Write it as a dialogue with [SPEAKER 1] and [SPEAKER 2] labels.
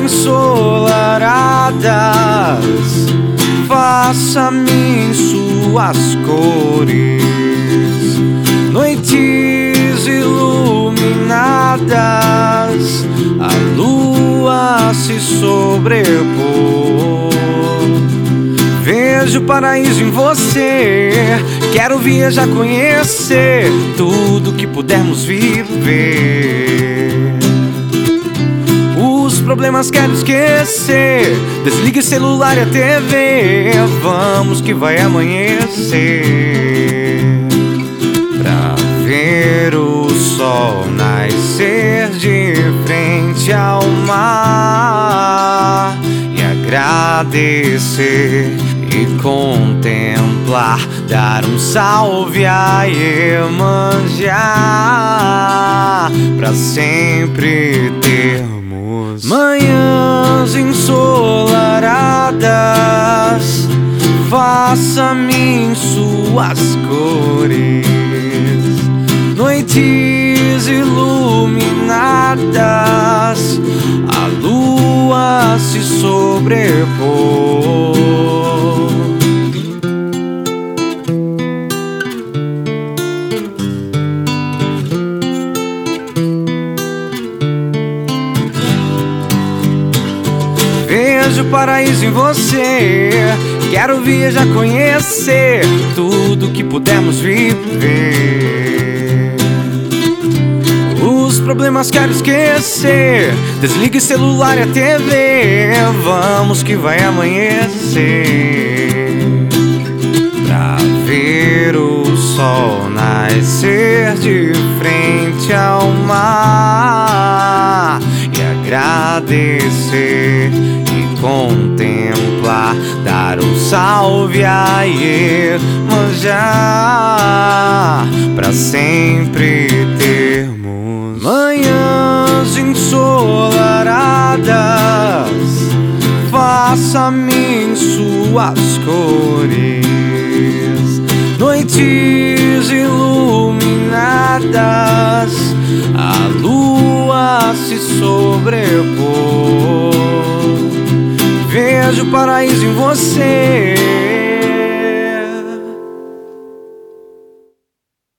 [SPEAKER 1] ensolaradas, faça-me em suas cores. Noites iluminadas, a lua se sobrepor. Vejo o paraíso em você, quero viajar, conhecer tudo que pudermos viver. Os problemas quero esquecer, desligue celular e a TV, vamos que vai amanhecer. Pra ver o sol nascer de frente ao mar e agradecer e contemplar, dar um salve a Iemanjá, pra sempre termos manhãs ensolaradas, faça-me em suas cores. Noites iluminadas, a lua se sobrepor. Vejo o paraíso em você, quero viajar, conhecer tudo que pudermos viver. Os problemas quero esquecer, desligue celular e a TV, vamos que vai amanhecer. Pra ver o sol nascer de frente ao mar e agradecer e contemplar, dar um salve a Iemanjá, pra sempre termos manhãs ensolaradas, faça-me em suas cores. Noites iluminadas, a lua se sobrepor. Vejo o paraíso em você,